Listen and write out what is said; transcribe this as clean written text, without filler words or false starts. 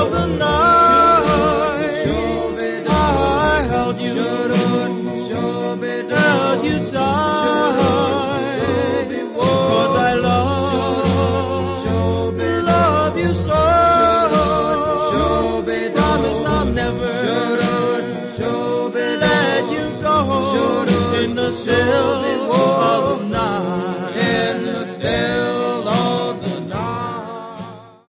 of the night, I held you tight, 'cause I love you so. Promise I'll never let you go in the still of the night.